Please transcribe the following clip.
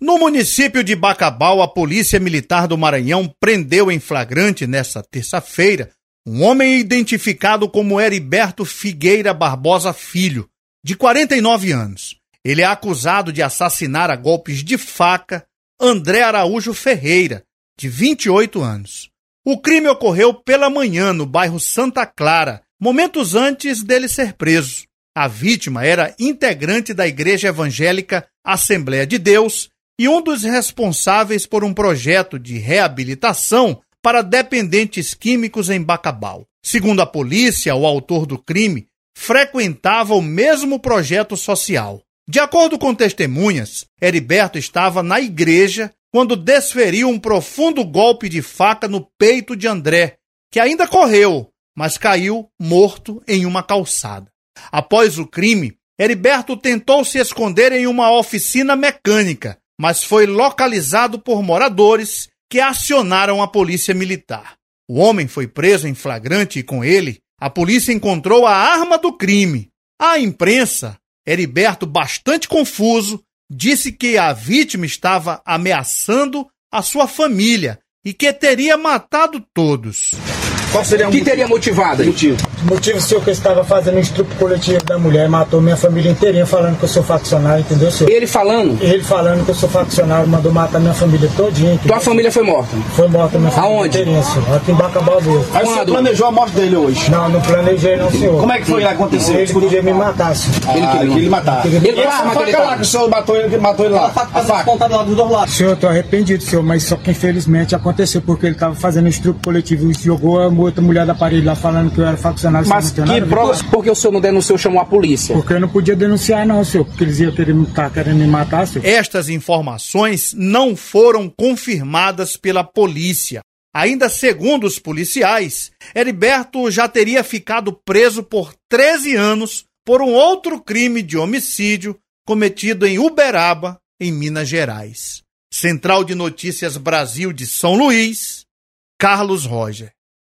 No município de Bacabal, a Polícia Militar do Maranhão prendeu em flagrante, nesta terça-feira, um homem identificado como Heriberto Figueira Barbosa Filho, de 49 anos. Ele é acusado de assassinar a golpes de faca André Araújo Ferreira, de 28 anos. O crime ocorreu pela manhã no bairro Santa Clara, momentos antes dele ser preso. A vítima era integrante da Igreja Evangélica Assembleia de Deus e um dos responsáveis por um projeto de reabilitação para dependentes químicos em Bacabal. Segundo a polícia, o autor do crime frequentava o mesmo projeto social. De acordo com testemunhas, Heriberto estava na igreja quando desferiu um profundo golpe de faca no peito de André, que ainda correu, mas caiu morto em uma calçada. Após o crime, Heriberto tentou se esconder em uma oficina mecânica, mas foi localizado por moradores que acionaram a polícia militar. O homem foi preso em flagrante e com ele, a polícia encontrou a arma do crime. À imprensa, Heriberto, bastante confuso, disse que a vítima estava ameaçando a sua família e que teria matado todos. Qual seria o motivo? Teria motivado? O motivo, senhor, que eu estava fazendo um estupro coletivo da mulher, matou minha família inteirinha falando que eu sou faccionário, entendeu, senhor? Ele falando? Ele falando que eu sou faccionário, mandou matar minha família todinha. Tua família foi morta? Foi morta minha família inteirinha, senhor. Aqui em Bacabal mesmo. Aí você planejou a morte dele hoje? Não planejei não, senhor. Como é que foi que aconteceu? Ele queria me matar, senhor. Ele queria me matar. A faca lá que o senhor matou ele lá. A faca lá dos dois lados. Senhor, eu tô arrependido, senhor, mas só que infelizmente aconteceu porque ele estava fazendo um estupro coletivo e jogou a outra mulher da parede lá falando que eu era faccionário. Mas que prova? Por que o senhor não denunciou, chamou a polícia? Porque eu não podia denunciar não, senhor, porque eles iam querendo me matar, senhor. Estas informações não foram confirmadas pela polícia. Ainda segundo os policiais, Heriberto já teria ficado preso por 13 anos por um outro crime de homicídio cometido em Uberaba, em Minas Gerais. Central de Notícias Brasil de São Luís, Carlos Roger.